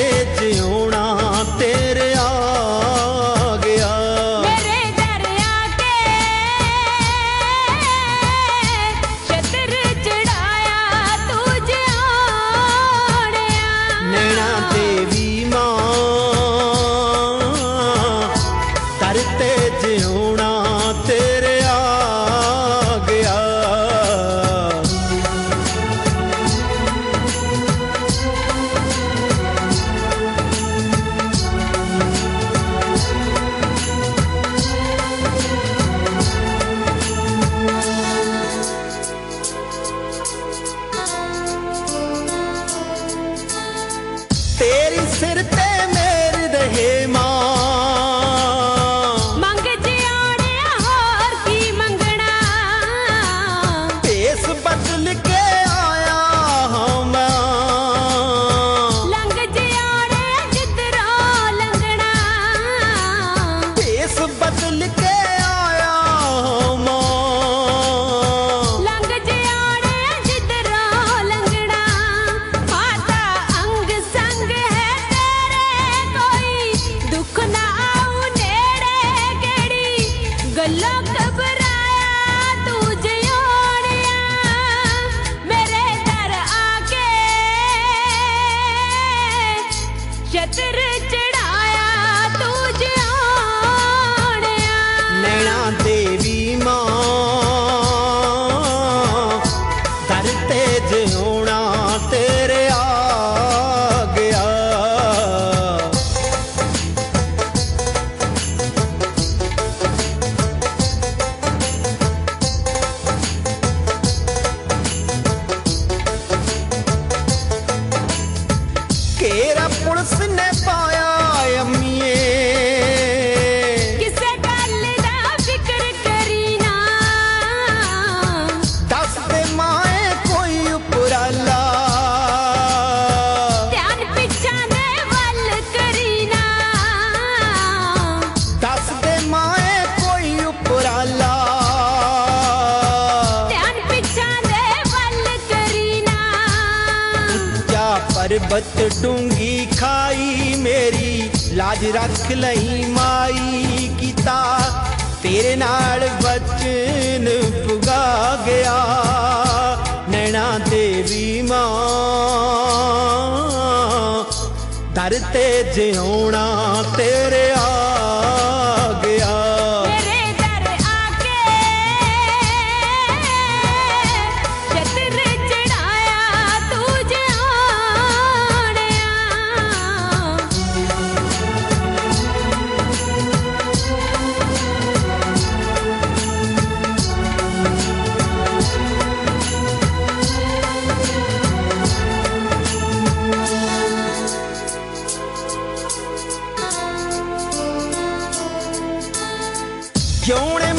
ਜਿਉਣਾ ਤੇਰੇ ਆ ਗਿਆ। ਮੇਰੇ ਦਰ ਆਕੇ ਛਤਰ ਚੜਾਇਆ ਤੂੰ ਜਿਉਣਿਆ। ਨੈਣਾ ਦੇਵੀ ਮਾਂ ਦਰ ਤੇ ਜਿਉਣਾ ਤੇਰੇ ਆ ਗਿਆ। तेरी सिर ते मेर रहे मां ਮੰਗ ਜਿਉਣਿਆ ਹੋਰ ਕੀ ਮੰਗਣਾ। भेस बदल के आया हाँ मैं। ਲੰਘ ਜਿਉਣਿਆ ਜਿੱਧਰੋਂ ਲੰਘਣਾ। भेस बदल के आया हाँ मैं। ਲੰਘ ਜਿਉਣਿਆ ਜਿੱਧਰੋਂ ਲੰਘਣਾ। ਮਾਤਾ ਅੰਗ ਸੰਗ ਹੈ ਤੇਰੇ ਕੋਈ ਦੁੱਖ ਨਾ ਆਉ ਨੇੜੇ। ਕਿਹੜੀ ਗੱਲੋਂ ਘਬਰਾਇਆ ਤੂੰ ਜਿਉਣਿਆ। ਮੇਰੇ ਦਰ ਆਕੇ ਛਤਰ ਚੜਾਇਆ ਤੂੰ ਜਿਉਣਿਆ। नैना देवी मां दर ते जिउणा तेरे आ गया। केरा पुलिस ने पाया अम्मीए ਕਿਸੇ ਗੱਲ ਦਾ ਫਿਕਰ ਕਰੀ ਨਾ। दस दे माए कोई उपराला। ਧਿਆਨ ਪਿੱਛਾਂ ਦੇ ਵੱਲ ਕਰੀ ਨਾ। दस दे माए कोई उपराला। ਧਿਆਨ ਪਿੱਛਾਂ ਦੇ ਵੱਲ ਕਰੀ ਨਾ। जा पर्वत डूंगी खाई मेरी लाज रख लई माई। कीता तेरे नाल वचन पुगा गया। नैना देवी मां दर ते जिउणा तेरे आ गया। ਮੇਰੇ ਦਰ ਆਕੇ ਛਤਰ ਚੜਾਇਆ ਤੂੰ ਜਿਉਣਿਆ। ਜਿਉਣੇ